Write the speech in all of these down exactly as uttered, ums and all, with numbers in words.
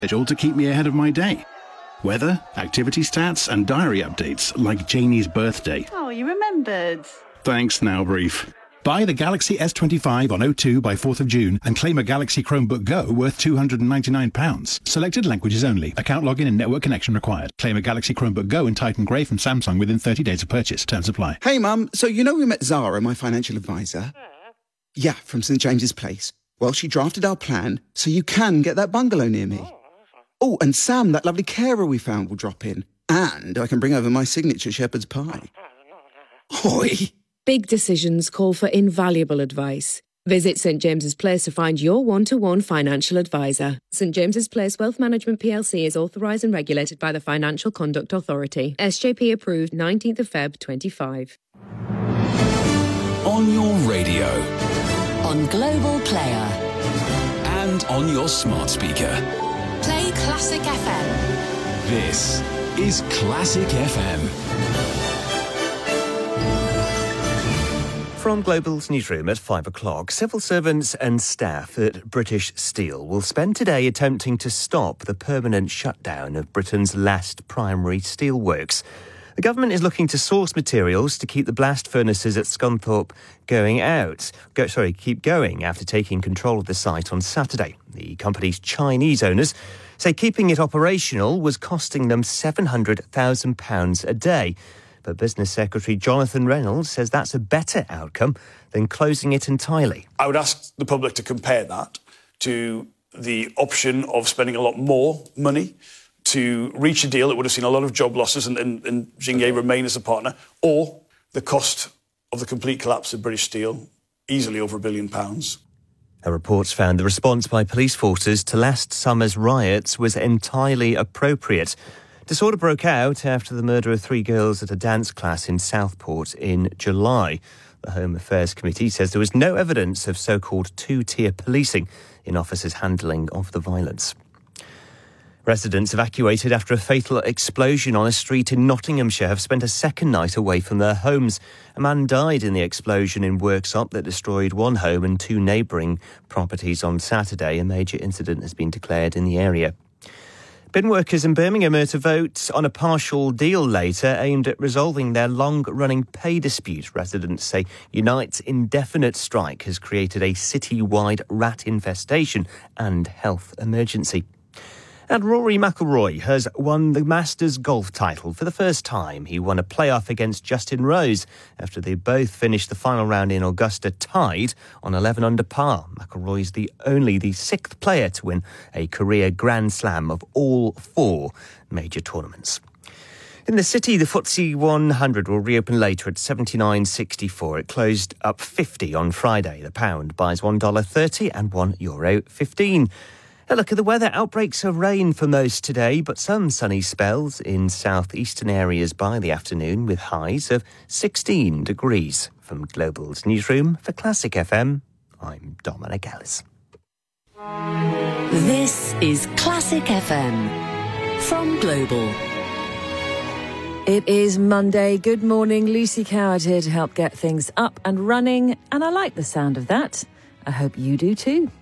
All to keep me ahead of my day. Weather, activity stats, and diary updates like Janie's birthday. Oh, you remembered. Thanks, now brief. Buy the Galaxy S twenty-five on O two by fourth of June and claim a Galaxy Chromebook Go worth two hundred ninety-nine pounds. Selected languages only. Account login and network connection required. Claim a Galaxy Chromebook Go and Titan Grey from Samsung within thirty days of purchase. Terms apply. Hey, Mum. So you know we met Zara, my financial advisor? Yeah, from St James's Place. Well, she drafted our plan so you can get that bungalow near me. Oh, and Sam, that lovely carer we found, will drop in. And I can bring over my signature shepherd's pie. Oi! Big decisions call for invaluable advice. Visit St James's Place to find your one-to-one financial advisor. St James's Place Wealth Management P L C is authorised and regulated by the Financial Conduct Authority. S J P approved nineteenth of February twenty-five. On your radio. On Global Player. And on your smart speaker. Play Classic F M. This is Classic F M. From Global's newsroom at five o'clock, civil servants and staff at British Steel will spend today attempting to stop the permanent shutdown of Britain's last primary steelworks. The government is looking to source materials to keep the blast furnaces at Scunthorpe going out. Go, sorry, keep going after taking control of the site on Saturday. The company's Chinese owners say keeping it operational was costing them seven hundred thousand pounds a day. But Business Secretary Jonathan Reynolds says that's a better outcome than closing it entirely. I would ask the public to compare that to the option of spending a lot more money to reach a deal that would have seen a lot of job losses and, and, and Xingye remain as a partner, or the cost of the complete collapse of British Steel, easily over a billion pounds. Our reports found the response by police forces to last summer's riots was entirely appropriate. Disorder broke out after the murder of three girls at a dance class in Southport in July. The Home Affairs Committee says there was no evidence of so-called two-tier policing in officers' handling of the violence. Residents evacuated after a fatal explosion on a street in Nottinghamshire have spent a second night away from their homes. A man died in the explosion in Worksop that destroyed one home and two neighbouring properties on Saturday. A major incident has been declared in the area. Bin workers in Birmingham are to vote on a partial deal later aimed at resolving their long-running pay dispute. Residents say Unite's indefinite strike has created a city-wide rat infestation and health emergency. And Rory McIlroy has won the Masters golf title for the first time. He won a playoff against Justin Rose after they both finished the final round in Augusta tied on eleven under par. McIlroy is the only the sixth player to win a career Grand Slam of all four major tournaments. In the city, the F T S E one hundred will reopen later at seventy-nine sixty-four. It closed up fifty on Friday. The pound buys one dollar thirty and one euro fifteen. A look at the weather. Outbreaks of rain for most today, but some sunny spells in southeastern areas by the afternoon with highs of sixteen degrees. From Global's newsroom for Classic F M, I'm Dominic Ellis. This is Classic F M from Global. It is Monday. Good morning. Lucy Coward here to help get things up and running, and I like the sound of that. I hope you do too.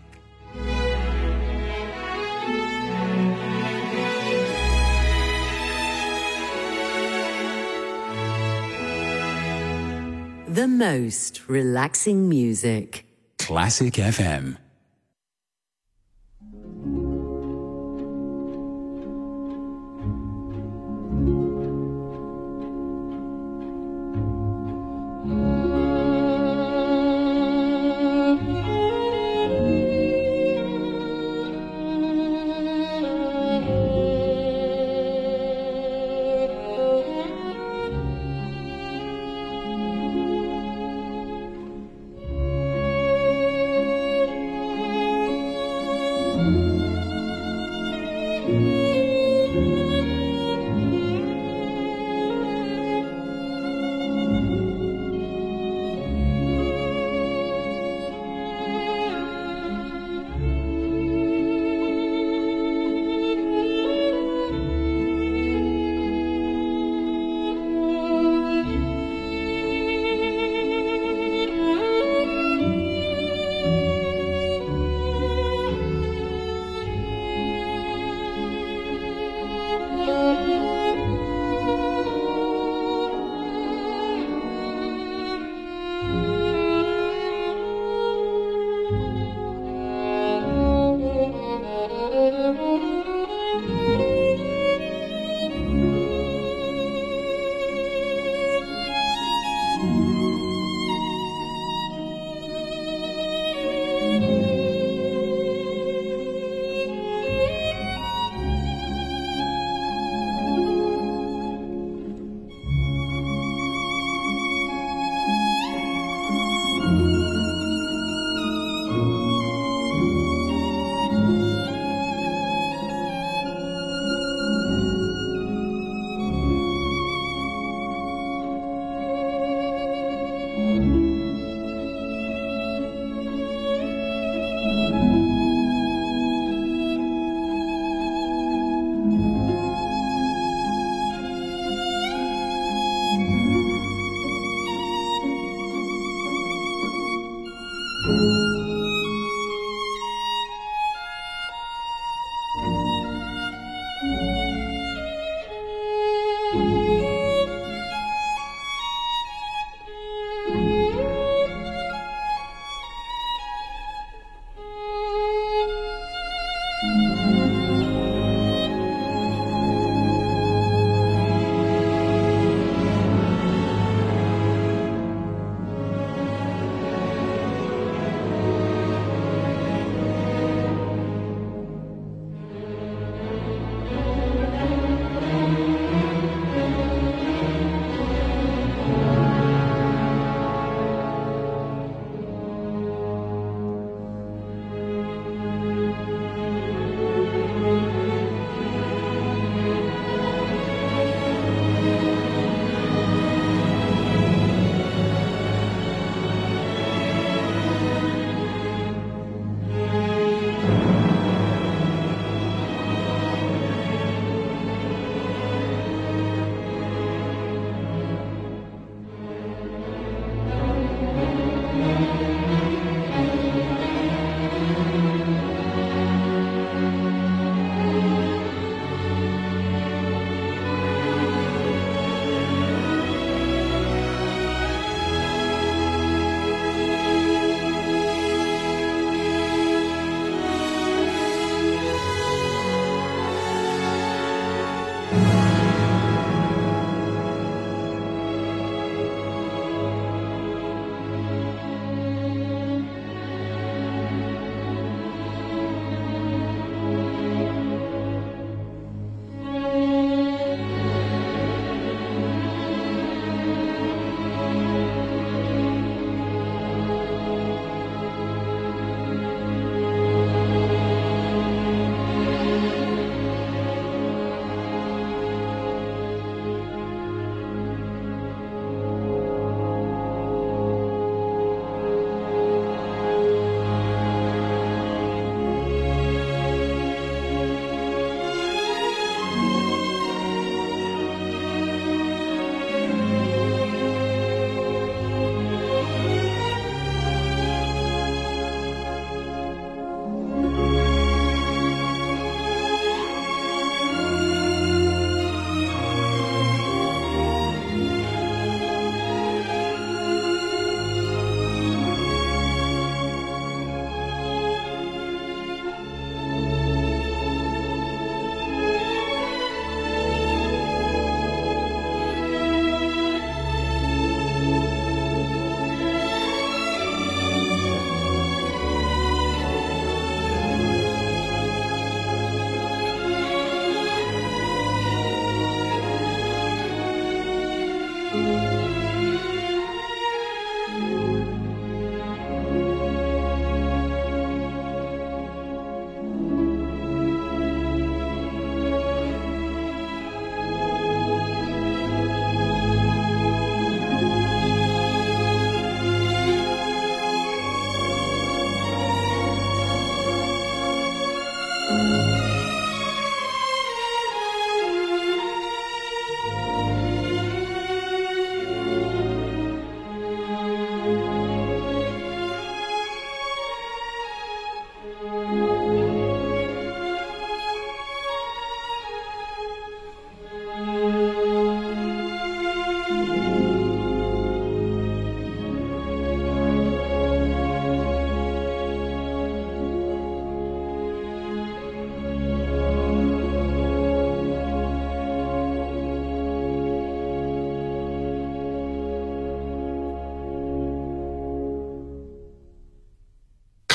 The most relaxing music. Classic F M.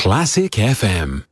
Classic F M.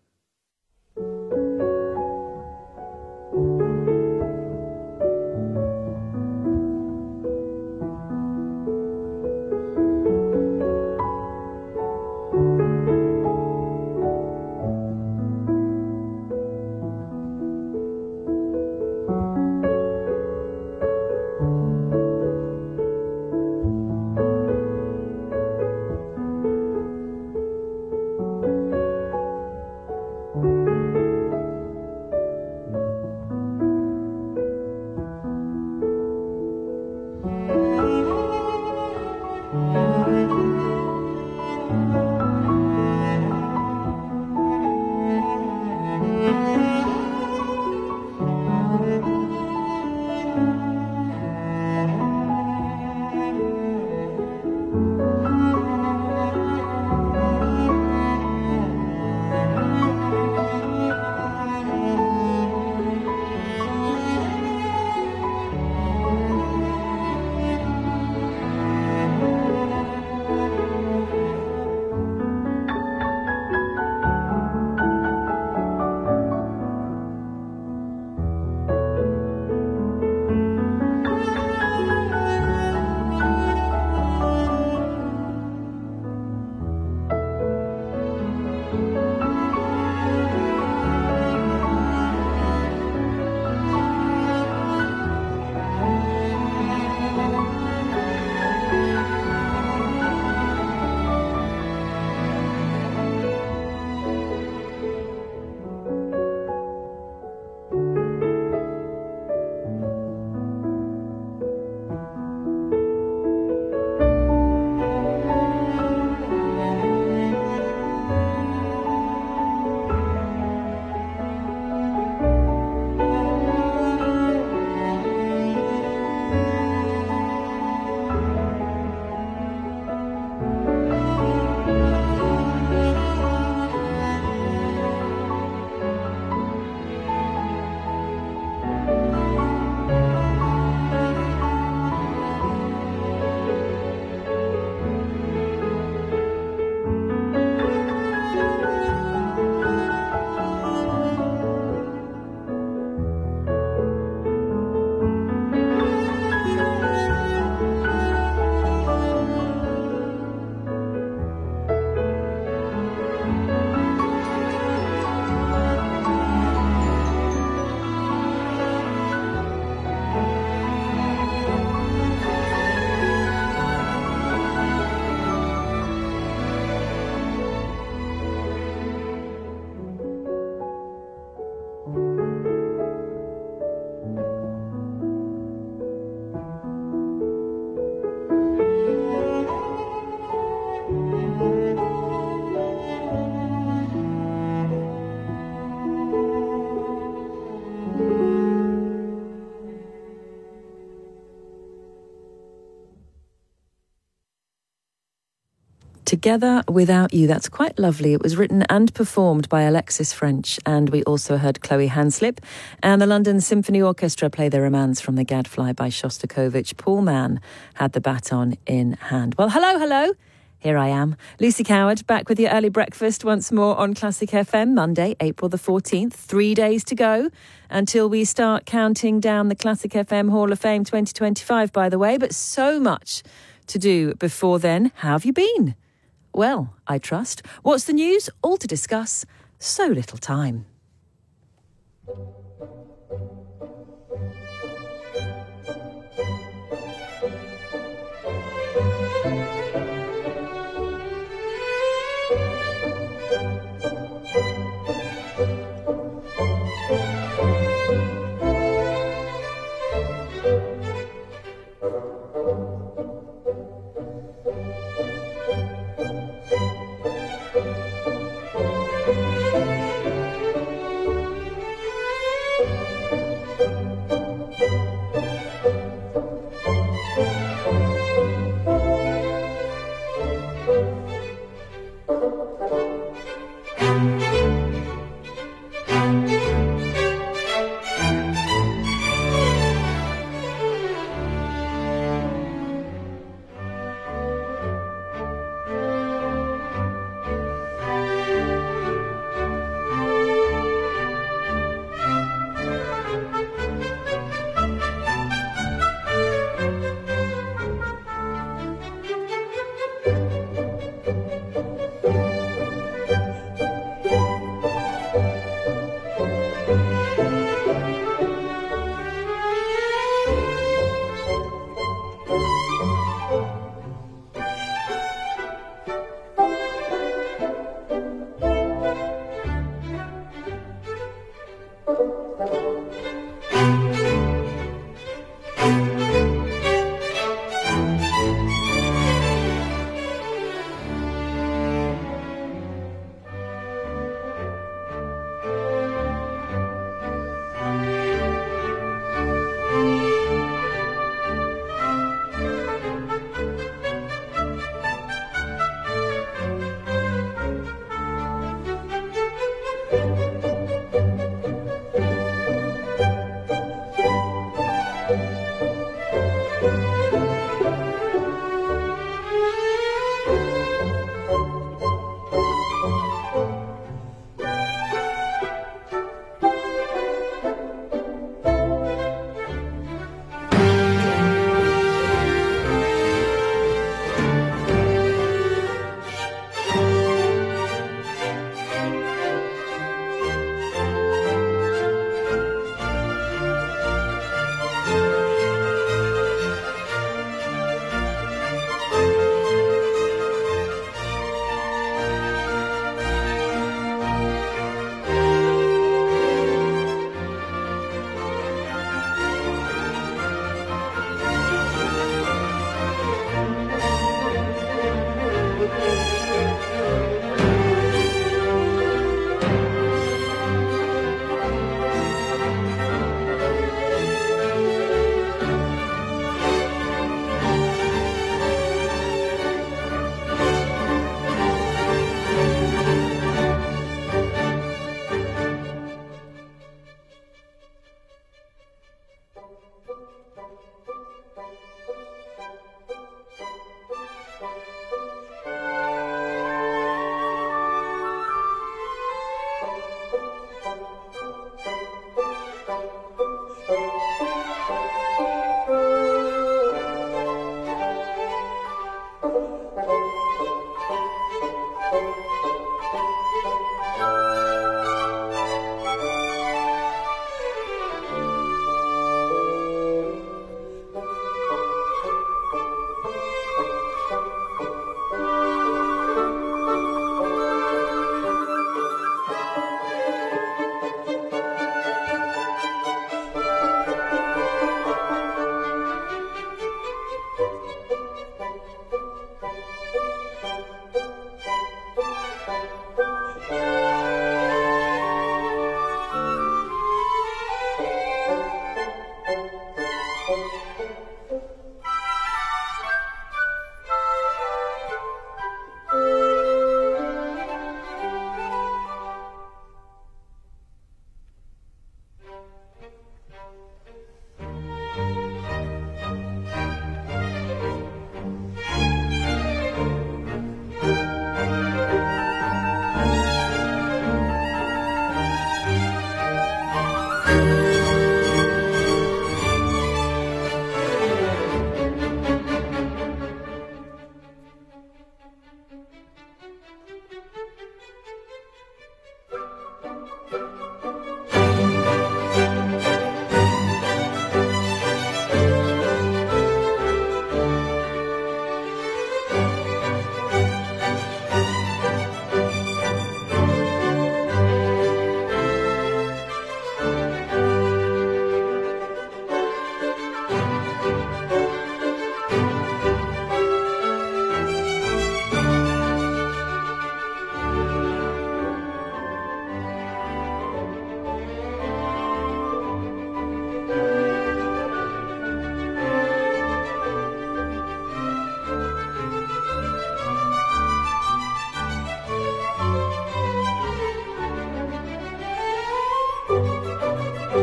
Together Without You. That's quite lovely. It was written and performed by Alexis French, and we also heard Chloe Hanslip and the London Symphony Orchestra play their romance from the Gadfly by Shostakovich. Paul Mann had the baton in hand. Well, hello, hello. Here I am, Lucy Coward, back with your early breakfast once more on Classic F M, Monday, April the fourteenth. Three days to go until we start counting down the Classic F M Hall of Fame twenty twenty-five, by the way, but so much to do before then. How have you been? Well, I trust. What's the news? All to discuss. So little time.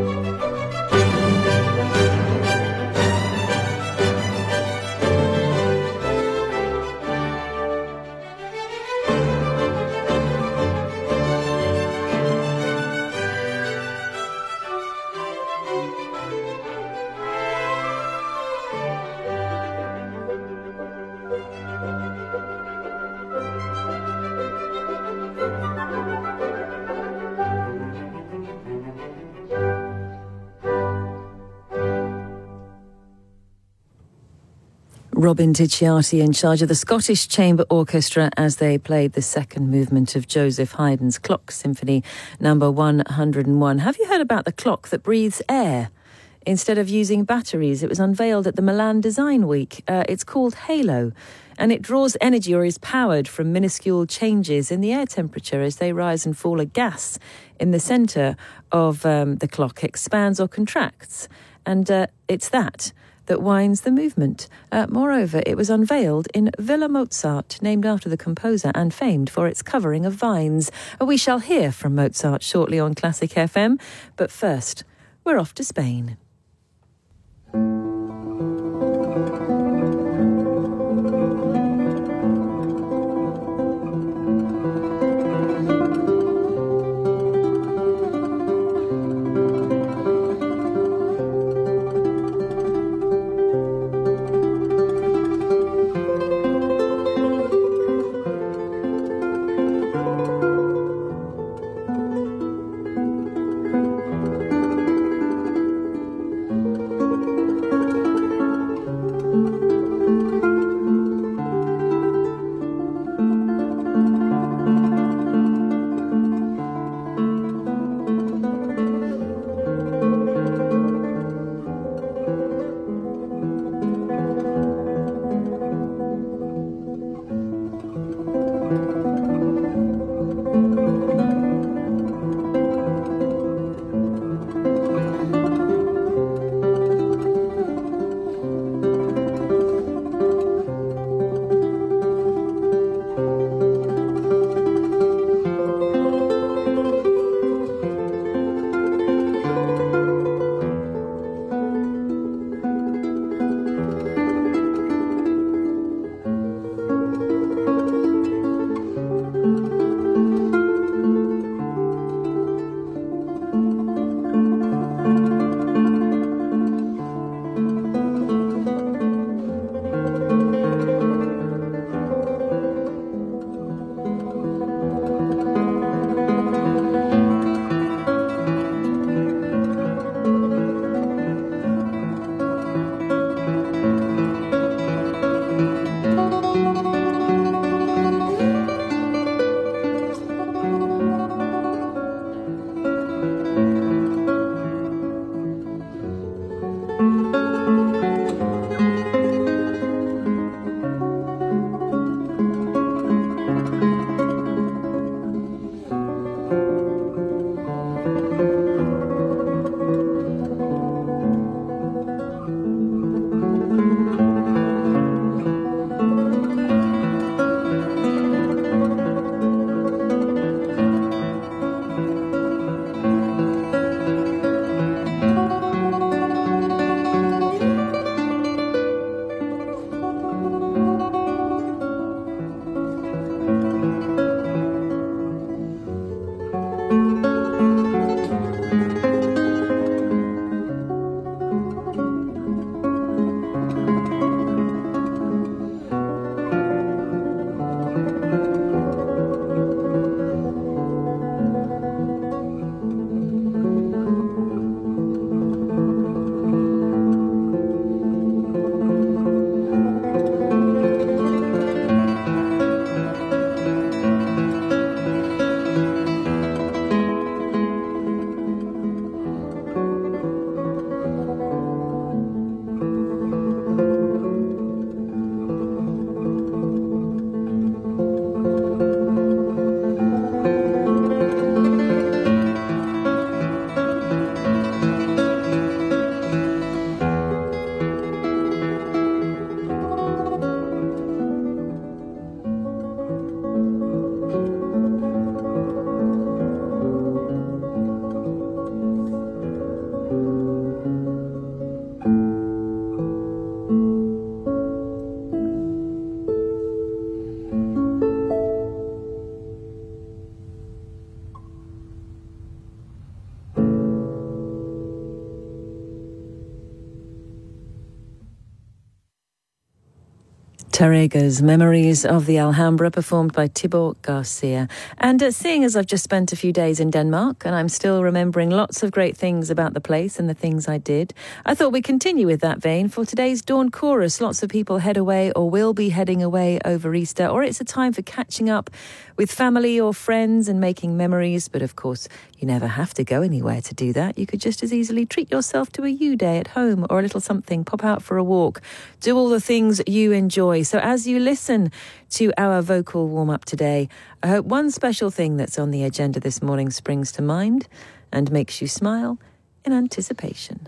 Robin Ticciati in charge of the Scottish Chamber Orchestra as they played the second movement of Joseph Haydn's Clock Symphony number one hundred and one. Have you heard about the clock that breathes air instead of using batteries? It was unveiled at the Milan Design Week. Uh, it's called Halo, and it draws energy or is powered from minuscule changes in the air temperature as they rise and fall. A gas in the centre of um, the clock expands or contracts, and uh, it's that that winds the movement. Uh, moreover, it was unveiled in Villa Mozart, named after the composer and famed for its covering of vines. Uh, we shall hear from Mozart shortly on Classic F M, but first, we're off to Spain. Tarrega's Memories of the Alhambra, performed by Tibor Garcia. And uh, seeing as I've just spent a few days in Denmark and I'm still remembering lots of great things about the place and the things I did, I thought we'd continue with that vein for today's Dawn Chorus. Lots of people head away or will be heading away over Easter, or it's a time for catching up with family or friends and making memories. But of course, you never have to go anywhere to do that. You could just as easily treat yourself to a you day at home or a little something, pop out for a walk, do all the things you enjoy. So as you listen to our vocal warm-up today, I hope one special thing that's on the agenda this morning springs to mind and makes you smile in anticipation.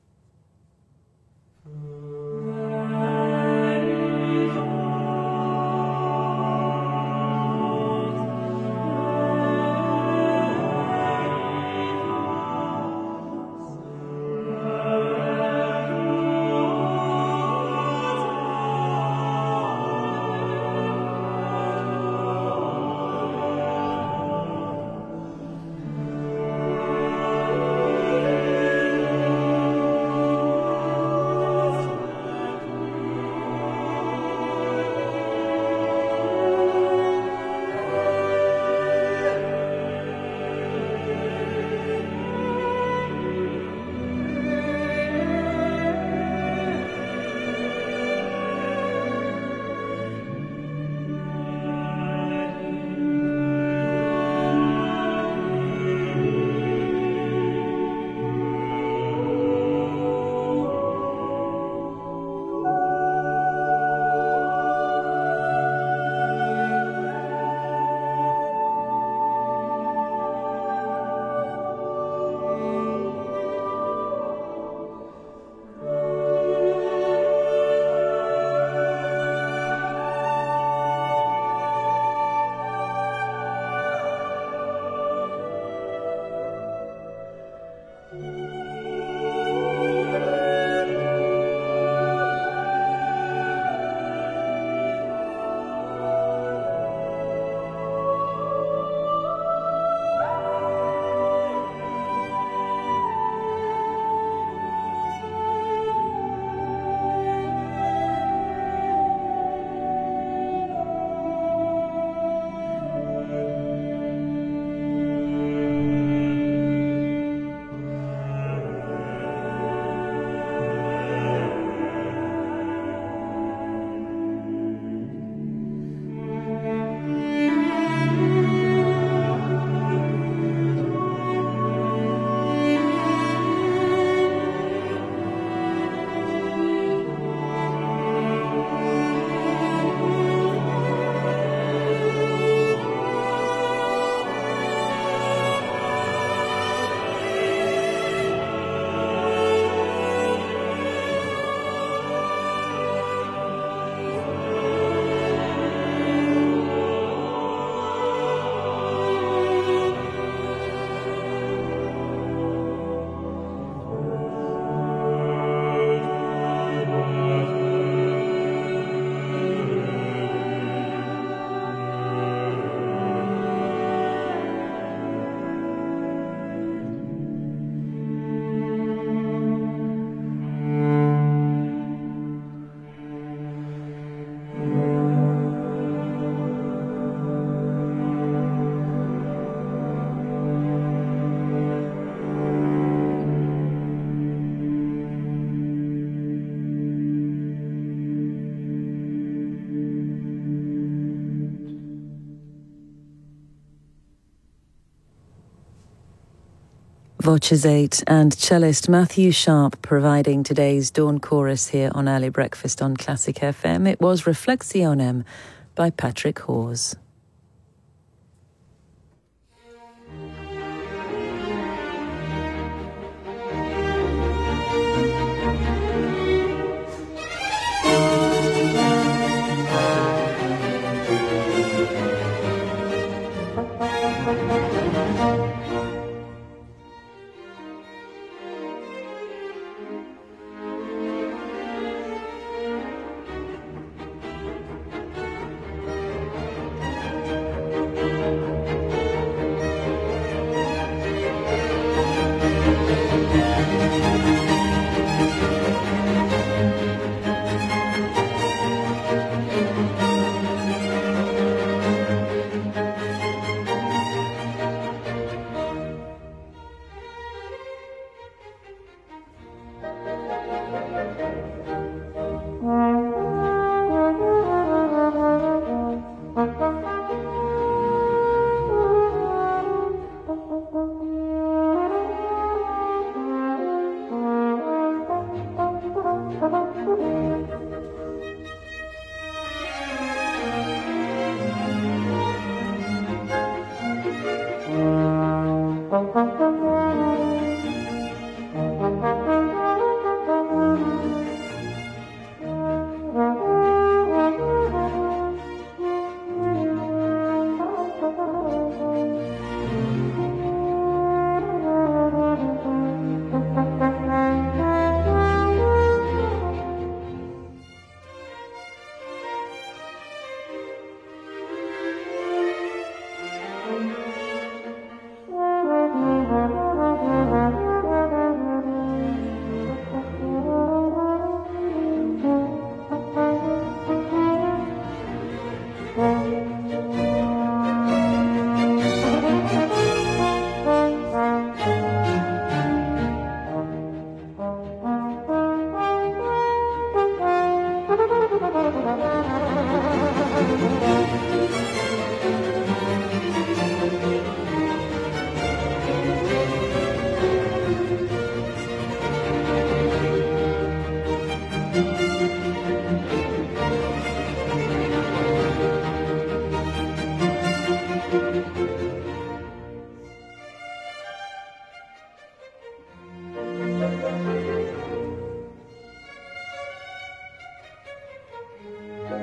Voces eight and cellist Matthew Sharp providing today's Dawn Chorus here on Early Breakfast on Classic F M. It was Reflexionem by Patrick Hawes.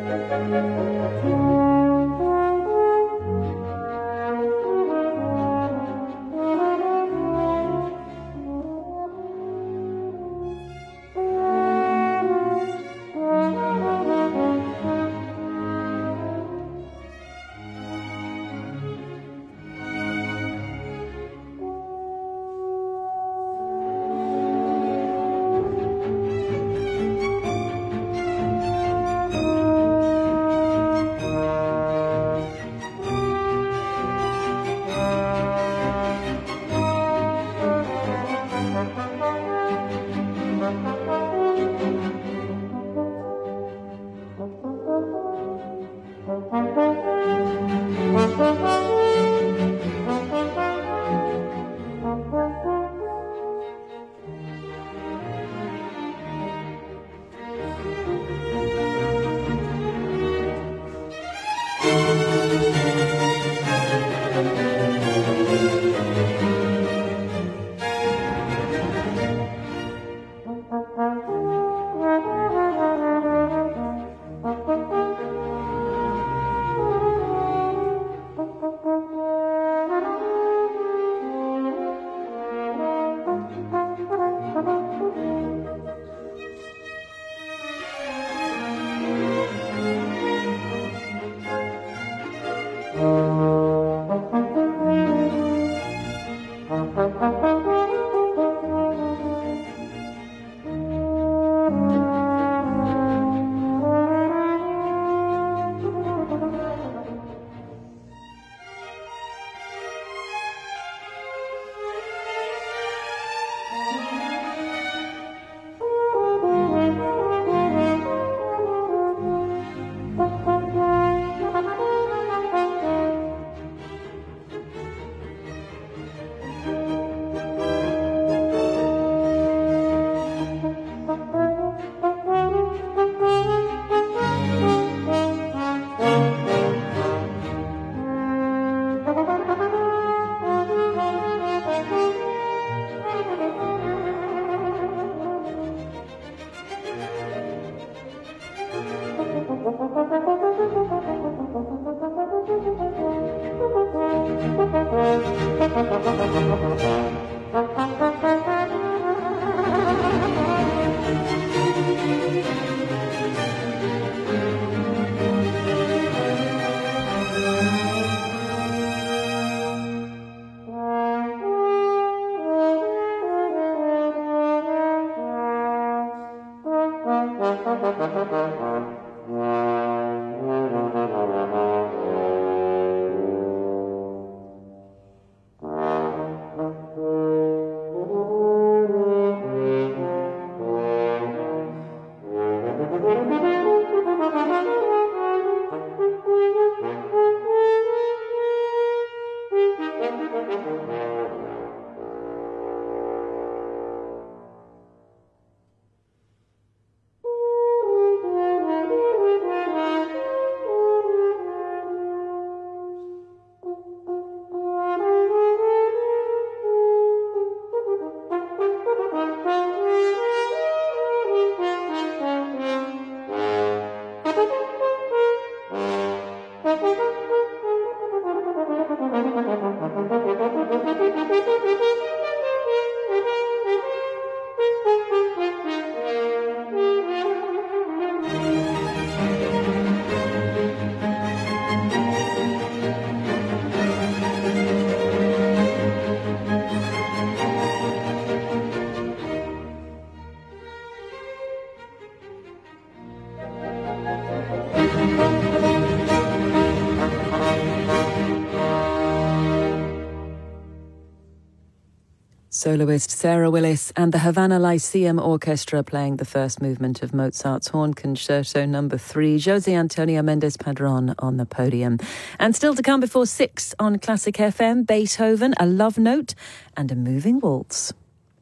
Soloist Sarah Willis and the Havana Lyceum Orchestra playing the first movement of Mozart's Horn Concerto number three. José Antonio Mendes Padrón on the podium. And still to come before six on Classic F M, Beethoven, a love note and a moving waltz.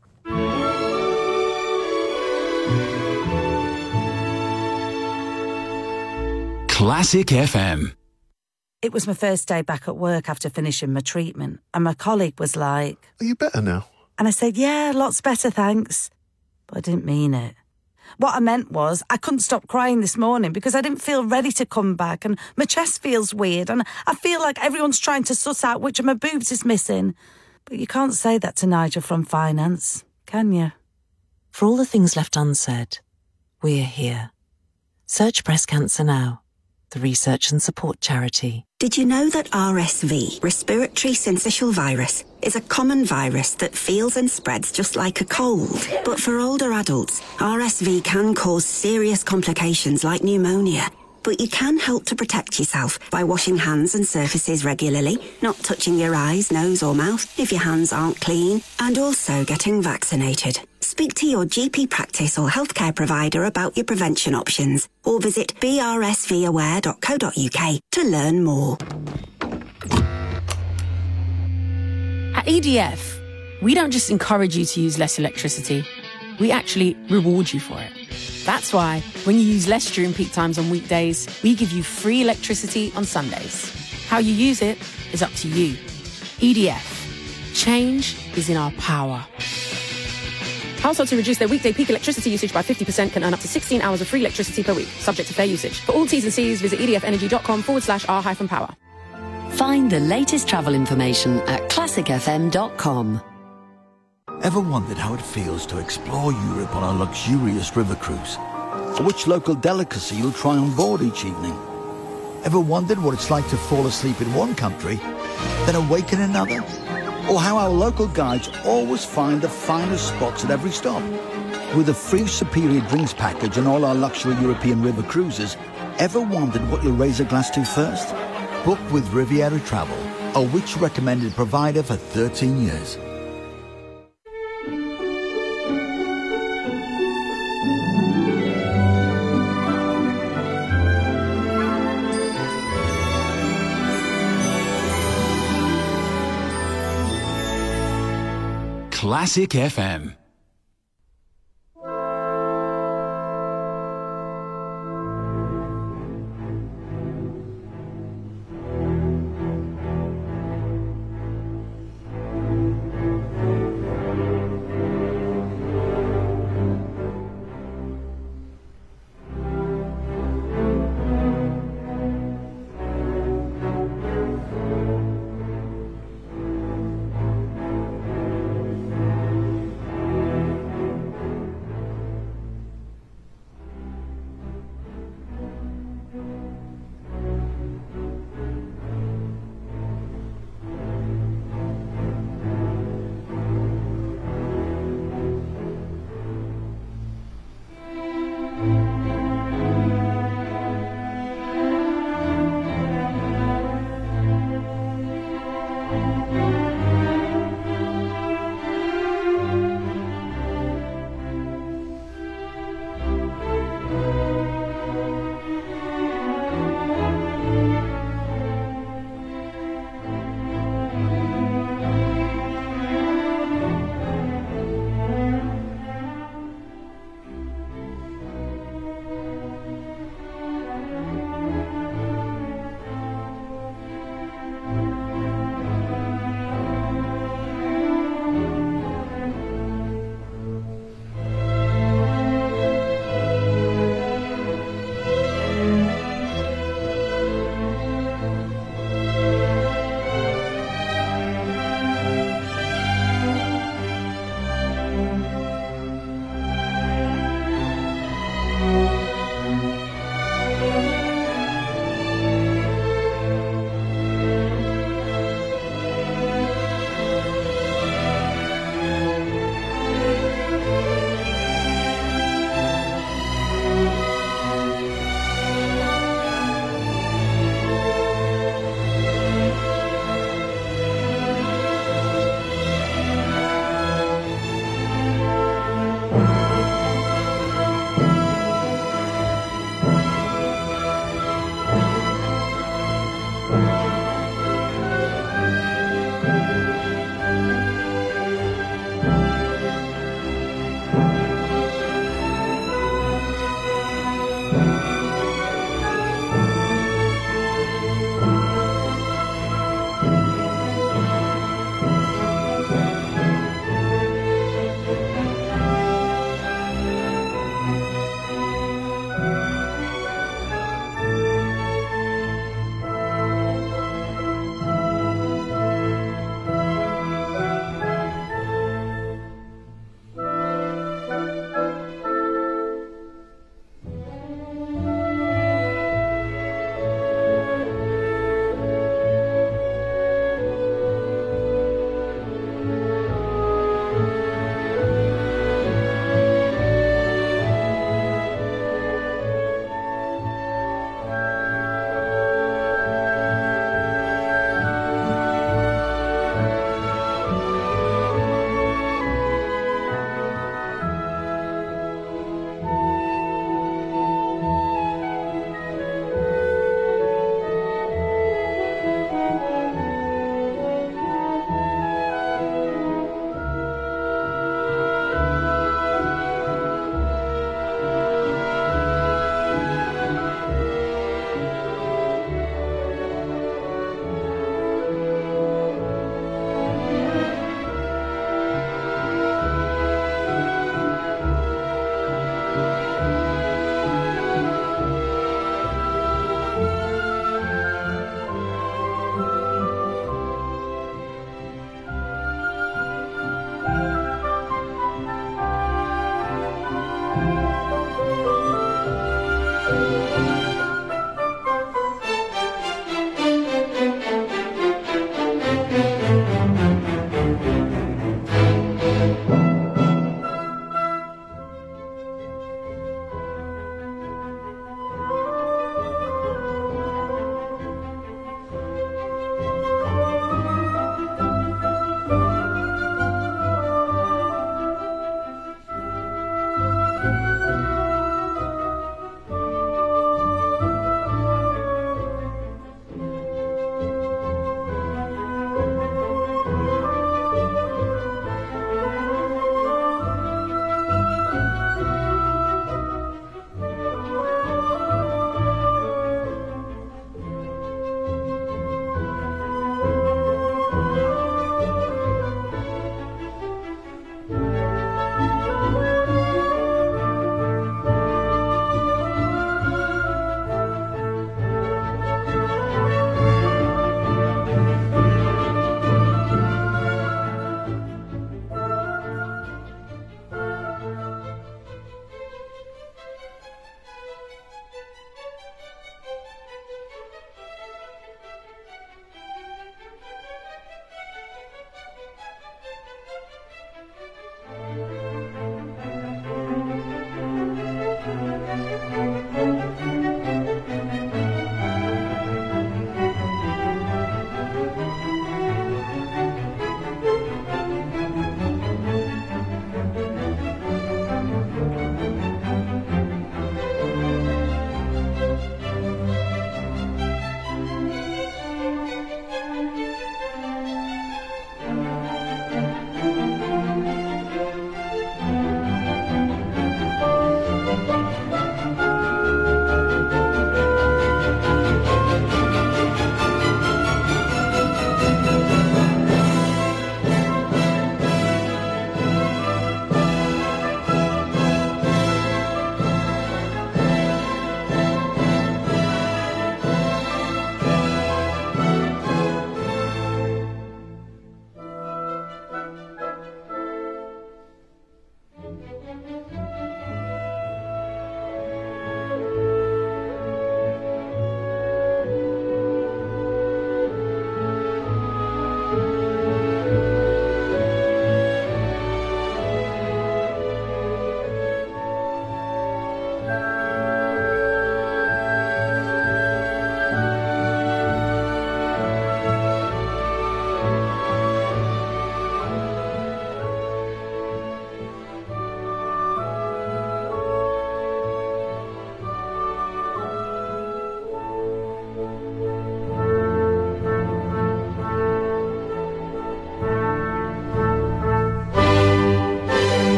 Classic F M. It was my first day back at work after finishing my treatment, and my colleague was like, "Are you better now?" And I said, "Yeah, lots better, thanks." But I didn't mean it. What I meant was I couldn't stop crying this morning because I didn't feel ready to come back and my chest feels weird and I feel like everyone's trying to suss out which of my boobs is missing. But you can't say that to Nigel from finance, can you? For all the things left unsaid, we're here. Search Breast Cancer Now, the research and support charity. Did you know that R S V, respiratory syncytial virus, is a common virus that feels and spreads just like a cold? But for older adults, R S V can cause serious complications like pneumonia. But you can help to protect yourself by washing hands and surfaces regularly, not touching your eyes, nose or mouth if your hands aren't clean, and also getting vaccinated. Speak to your G P practice or healthcare provider about your prevention options, or visit b r s v aware dot co dot u k to learn more. At E D F, we don't just encourage you to use less electricity, we actually reward you for it. That's why, when you use less during peak times on weekdays, we give you free electricity on Sundays. How you use it is up to you. E D F. Change is in our power. Households who reduce their weekday peak electricity usage by fifty percent can earn up to sixteen hours of free electricity per week, subject to fair usage. For all T's and C's, visit edfenergy.com forward slash R hyphen power. Find the latest travel information at classic f m dot com. Ever wondered how it feels to explore Europe on a luxurious river cruise? Or which local delicacy you'll try on board each evening? Ever wondered what it's like to fall asleep in one country, then awake in another? Or how our local guides always find the finest spots at every stop? With a free superior drinks package on all our luxury European river cruises, ever wondered what you'll raise a glass to first? Book with Riviera Travel, a Which recommended provider for thirteen years. Classic F M.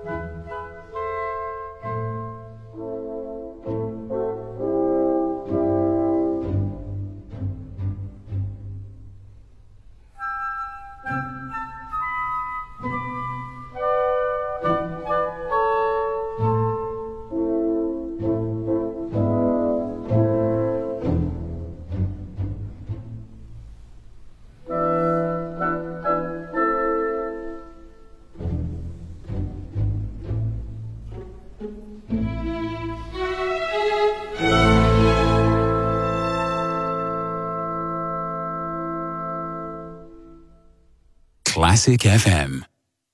Classic F M.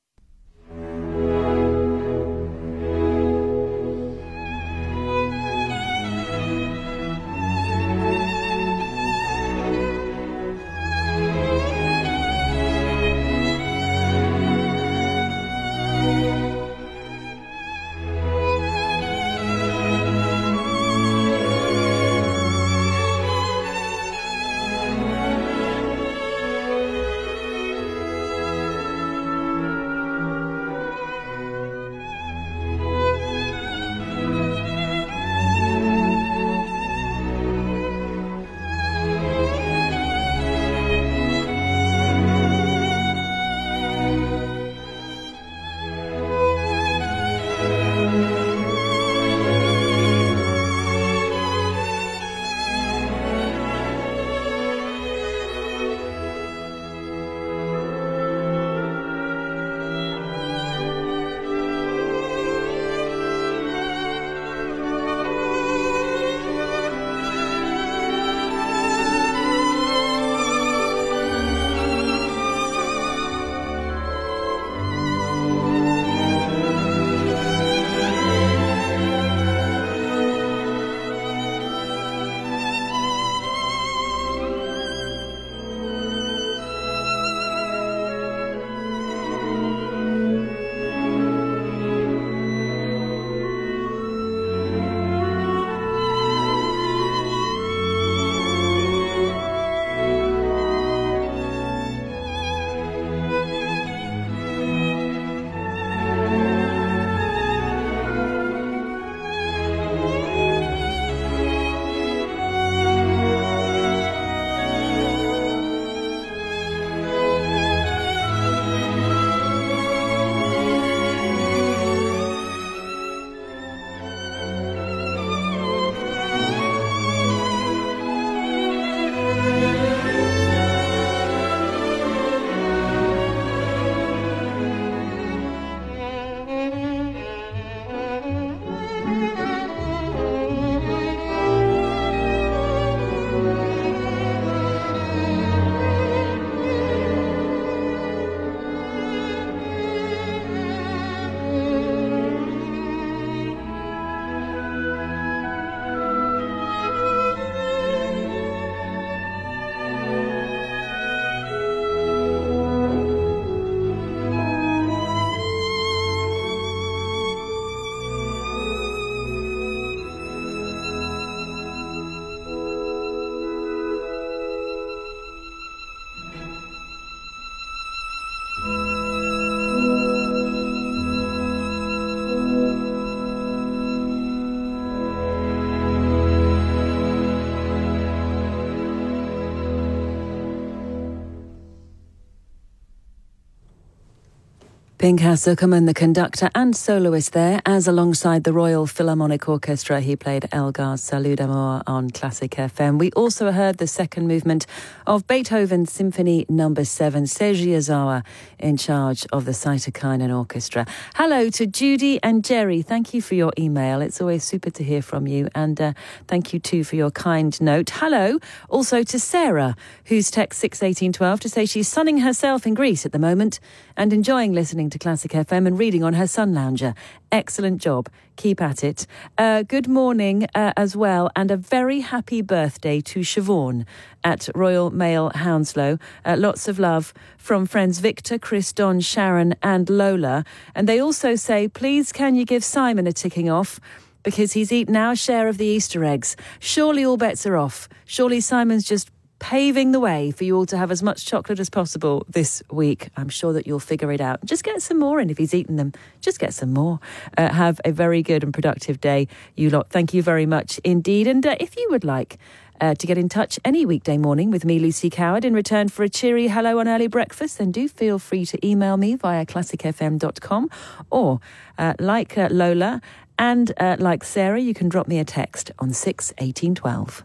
Pinchas Zukerman, the conductor and soloist there, as alongside the Royal Philharmonic Orchestra, he played Elgar's Salut d'Amour on Classic F M. We also heard the second movement of Beethoven's Symphony Number Seven, Seiji Ozawa in charge of the Saitakainen Orchestra. Hello to Judy and Jerry. Thank you for your email. It's always super to hear from you, and uh, thank you too for your kind note. Hello also to Sarah, who's text six eighteen twelve to say she's sunning herself in Greece at the moment and enjoying listening to Classic F M and reading on her sun lounger. Excellent job. Keep at it. Uh, good morning uh, as well, and a very happy birthday to Siobhan at Royal Mail Hounslow. Uh, lots of love from friends Victor, Chris, Don, Sharon and Lola. And they also say, please can you give Simon a ticking off, because he's eaten our share of the Easter eggs. Surely all bets are off. Surely Simon's just paving the way for you all to have as much chocolate as possible this week. I'm sure that you'll figure it out. Just get some more, and if he's eaten them, just get some more. Uh, have a very good and productive day, you lot. Thank you very much indeed. And uh, if you would like uh, to get in touch any weekday morning with me, Lucy Coward, in return for a cheery hello on early breakfast, then do feel free to email me via classic f m dot com, or uh, like uh, Lola and uh, like Sarah, you can drop me a text on six eighteen twelve.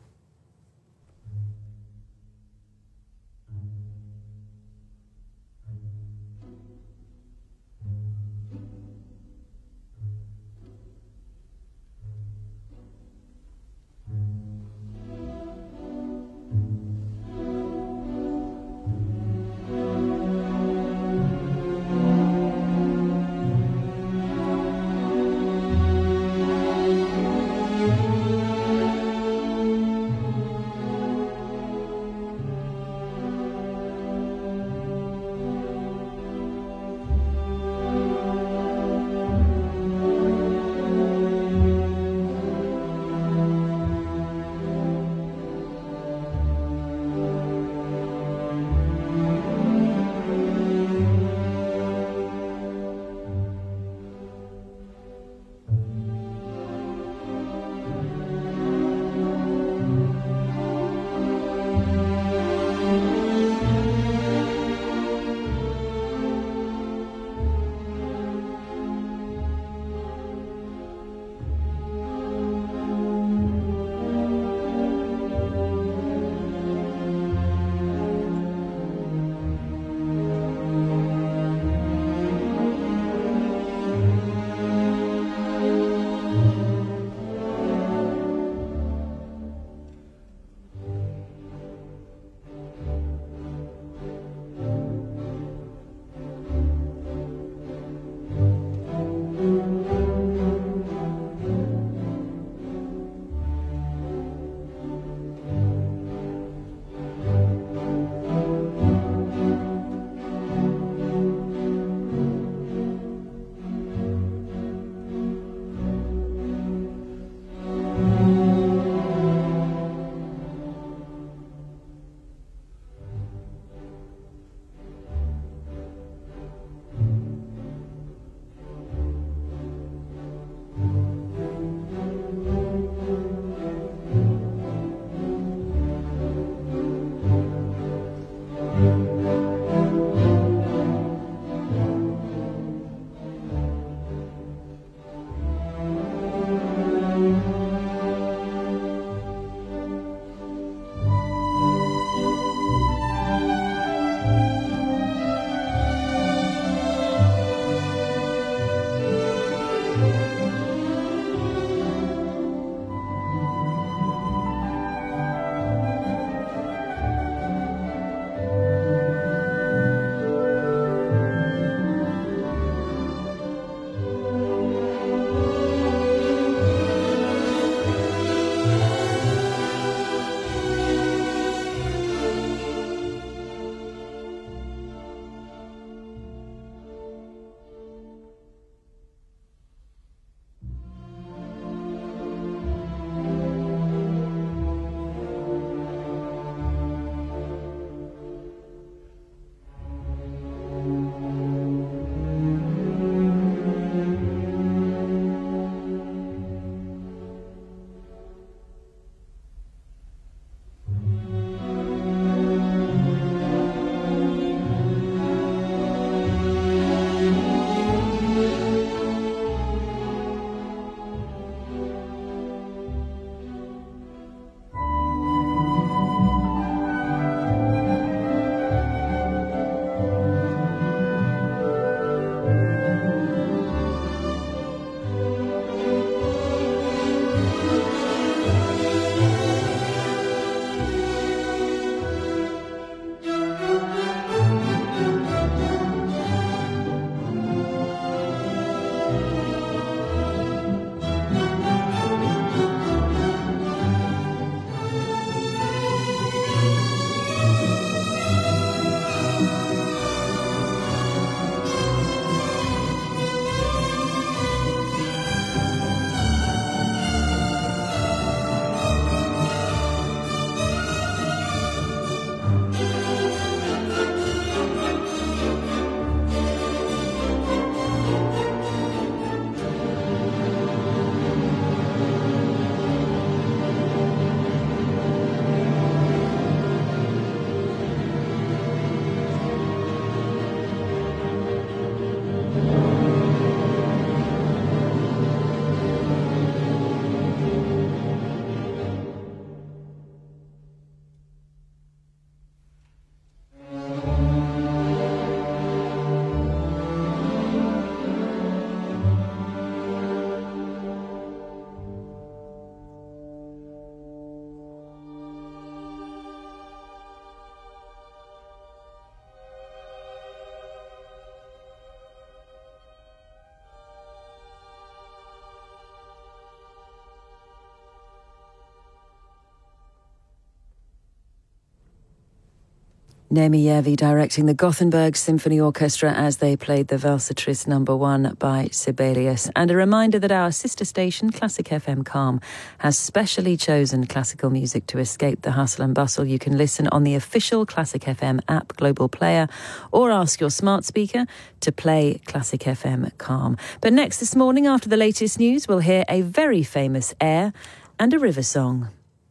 Nemi Järvi directing the Gothenburg Symphony Orchestra as they played the Valsatrice number one by Sibelius. And a reminder that our sister station, Classic F M Calm, has specially chosen classical music to escape the hustle and bustle. You can listen on the official Classic F M app, Global Player, or ask your smart speaker to play Classic F M Calm. But next this morning, after the latest news, we'll hear a very famous air and a river song.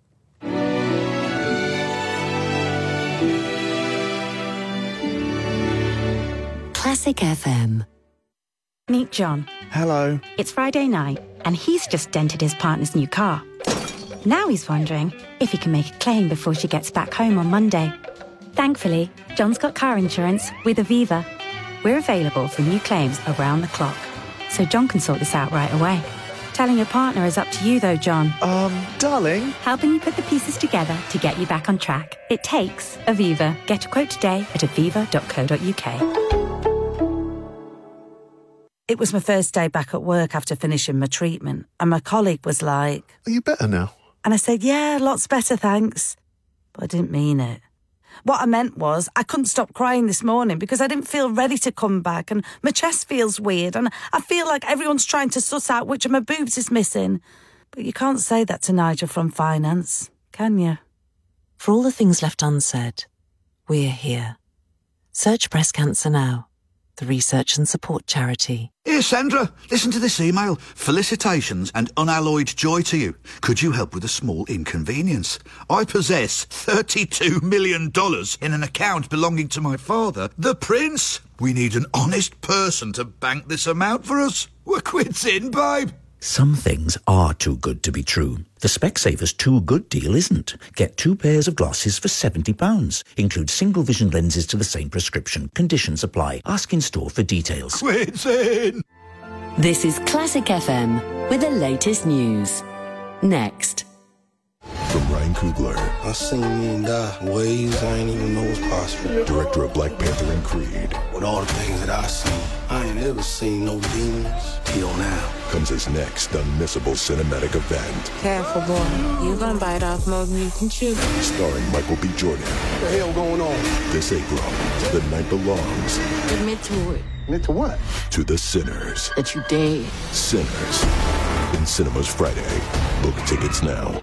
Classic F M. Meet John. Hello. It's Friday night, and he's just dented his partner's new car. Now he's wondering if he can make a claim before she gets back home on Monday. Thankfully, John's got car insurance with Aviva. We're available for new claims around the clock, so John can sort this out right away. Telling your partner is up to you, though, John. Um, darling. Helping you put the pieces together to get you back on track. It takes Aviva. Get a quote today at aviva dot co dot uk. It was my first day back at work after finishing my treatment, and my colleague was like... Are you better now? And I said, yeah, lots better, thanks. But I didn't mean it. What I meant was I couldn't stop crying this morning because I didn't feel ready to come back, and my chest feels weird, and I feel like everyone's trying to suss out which of my boobs is missing. But you can't say that to Nigel from finance, can you? For all the things left unsaid, we're here. Search Breast Cancer Now, the research and support charity. Here, Sandra, listen to this email. Felicitations and unalloyed joy to you. Could you help with a small inconvenience? I possess thirty-two million dollars in an account belonging to my father, the Prince. We need an honest person to bank this amount for us. We're quits in, babe. Some things are too good to be true. The Specsavers Too Good deal isn't. Get two pairs of glasses for seventy pounds. Include single vision lenses to the same prescription. Conditions apply. Ask in store for details. Quits in. This is Classic F M with the latest news. Next. From Ryan Coogler. I seen men die in ways I ain't even know was possible. Director of Black Panther and Creed. With all the things that I seen, I ain't ever seen no demons till now. Comes his next unmissable cinematic event. Careful, boy. You gonna bite off more than you can chew. Starring Michael B. Jordan. What the hell going on? This April, The Night Belongs. Admit to it. Admit to what? To the sinners. That you dead. Sinners. In cinemas Friday. Book tickets now.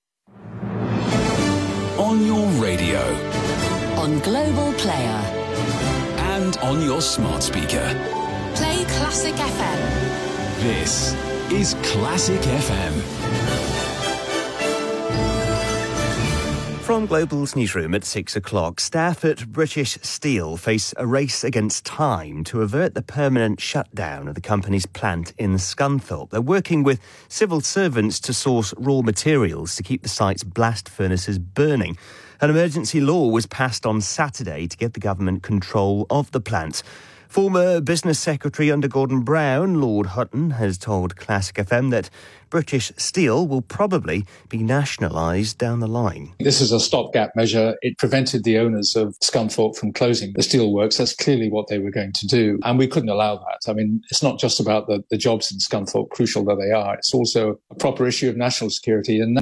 On your radio. On Global Player. And on your smart speaker. Play Classic F M. This is Classic F M. From Global's newsroom at six o'clock, staff at British Steel face a race against time to avert the permanent shutdown of the company's plant in Scunthorpe. They're working with civil servants to source raw materials to keep the site's blast furnaces burning. An emergency law was passed on Saturday to get the government control of the plant. Former Business Secretary under Gordon Brown, Lord Hutton, has told Classic F M that British Steel will probably be nationalised down the line. This is a stopgap measure. It prevented the owners of Scunthorpe from closing the steelworks. That's clearly what they were going to do. And we couldn't allow that. I mean, it's not just about the, the jobs in Scunthorpe, crucial that they are. It's also a proper issue of national security. And